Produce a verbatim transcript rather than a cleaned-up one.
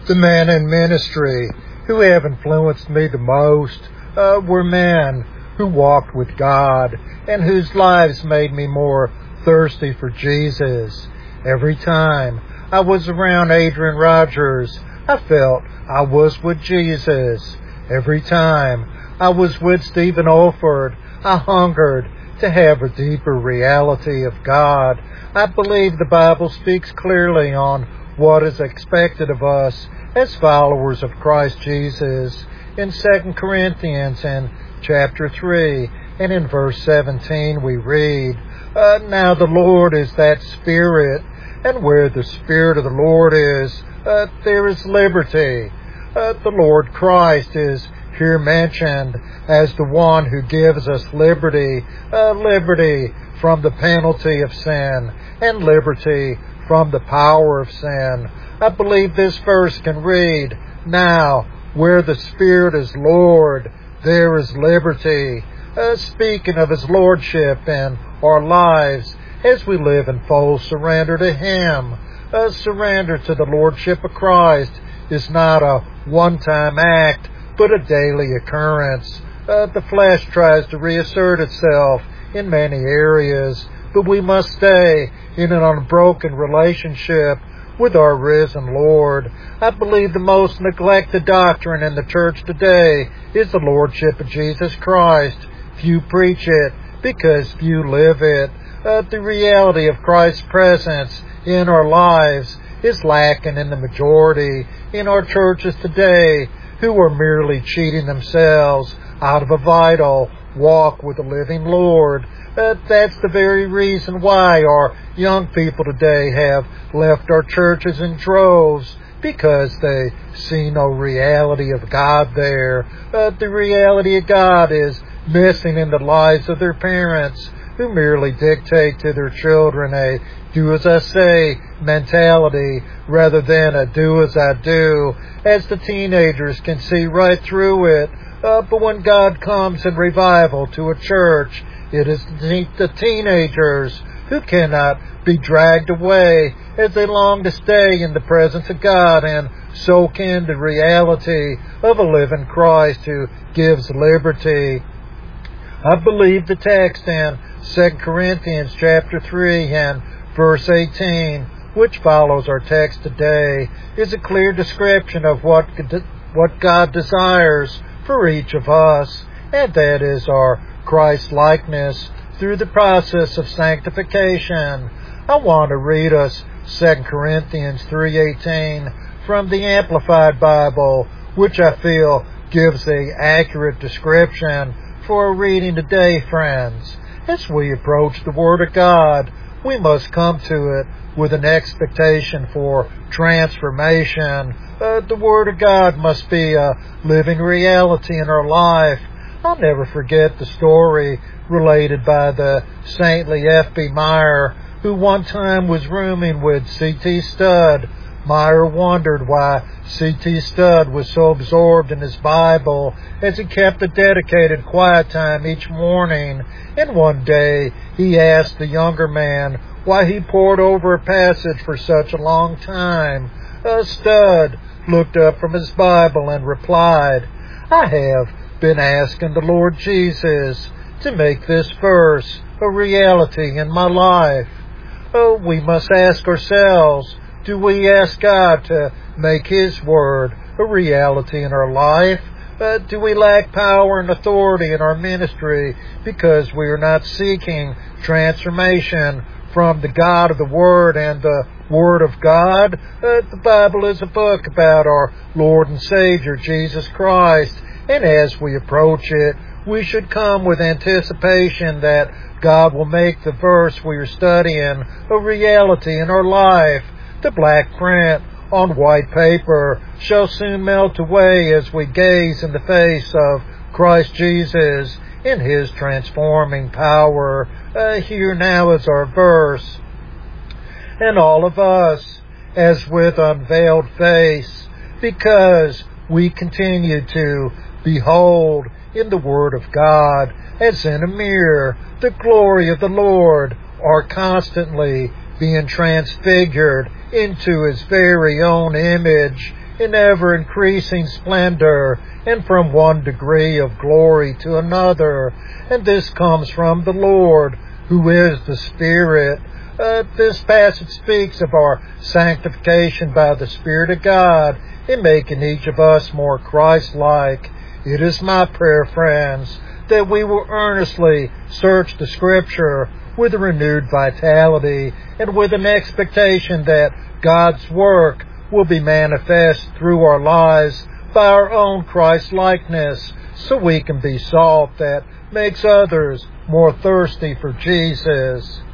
The men in ministry who have influenced me the most uh, were men who walked with God and whose lives made me more thirsty for Jesus. Every time I was around Adrian Rogers, I felt I was with Jesus. Every time I was with Stephen Olford, I hungered to have a deeper reality of God. I believe the Bible speaks clearly on what is expected of us as followers of Christ Jesus. In Second Corinthians in chapter three and in verse seventeen we read, uh, Now the Lord is that Spirit, and where the Spirit of the Lord is, uh, there is liberty. Uh, the Lord Christ is here mentioned as the one who gives us liberty, uh, liberty from the penalty of sin and liberty from the power of sin. I believe this verse can read, Now, where the Spirit is Lord, there is liberty. Uh, speaking of His Lordship in our lives as we live in full surrender to Him. Uh, surrender to the Lordship of Christ is not a one-time act, but a daily occurrence. Uh, the flesh tries to reassert itself in many areas, but we must stay in an unbroken relationship with our risen Lord. I believe the most neglected doctrine in the church today is the Lordship of Jesus Christ. Few preach it because few live it. Uh, the reality of Christ's presence in our lives is lacking in the majority in our churches today, who are merely cheating themselves out of a vital walk with the living Lord. Uh, that's the very reason why our young people today have left our churches in droves, because they see no reality of God there. Uh, the reality of God is missing in the lives of their parents, who merely dictate to their children a do as I say mentality rather than a do as I do, as the teenagers can see right through it. Uh, but when God comes in revival to a church, it is the teenagers who cannot be dragged away as they long to stay in the presence of God and soak in the reality of a living Christ who gives liberty. I believe the text in Second Corinthians chapter three and verse eighteen, which follows our text today, is a clear description of what what God desires for each of us, and that is our Christ-likeness through the process of sanctification. I want to read us Second Corinthians three eighteen from the Amplified Bible, which I feel gives an accurate description for our reading today, friends. As we approach the Word of God, we must come to it with an expectation for transformation. Uh, the Word of God must be a living reality in our life. I'll never forget the story related by the saintly F B Meyer, who one time was rooming with C T Studd. Meyer wondered why C T Studd was so absorbed in his Bible, as he kept a dedicated quiet time each morning. And one day he asked the younger man why he pored over a passage for such a long time. Uh, Studd looked up from his Bible and replied, I have been asking the Lord Jesus to make this verse a reality in my life. Oh, we must ask ourselves, do we ask God to make His Word a reality in our life? Uh, do we lack power and authority in our ministry because we are not seeking transformation from the God of the Word and the Word of God? Uh, the Bible is a book about our Lord and Savior, Jesus Christ, and as we approach it, we should come with anticipation that God will make the verse we are studying a reality in our life. The black print on white paper shall soon melt away as we gaze in the face of Christ Jesus in His transforming power. Uh, here now is our verse. And all of us, as with unveiled face, because we continue to behold in the Word of God, as in a mirror, the glory of the Lord, are constantly being transfigured into His very own image in ever-increasing splendor, and from one degree of glory to another. And this comes from the Lord, who is the Spirit. Uh, this passage speaks of our sanctification by the Spirit of God in making each of us more Christ-like. It is my prayer, friends, that we will earnestly search the Scripture with a renewed vitality and with an expectation that God's work will be manifest through our lives by our own Christ-likeness, so we can be salt that makes others more thirsty for Jesus.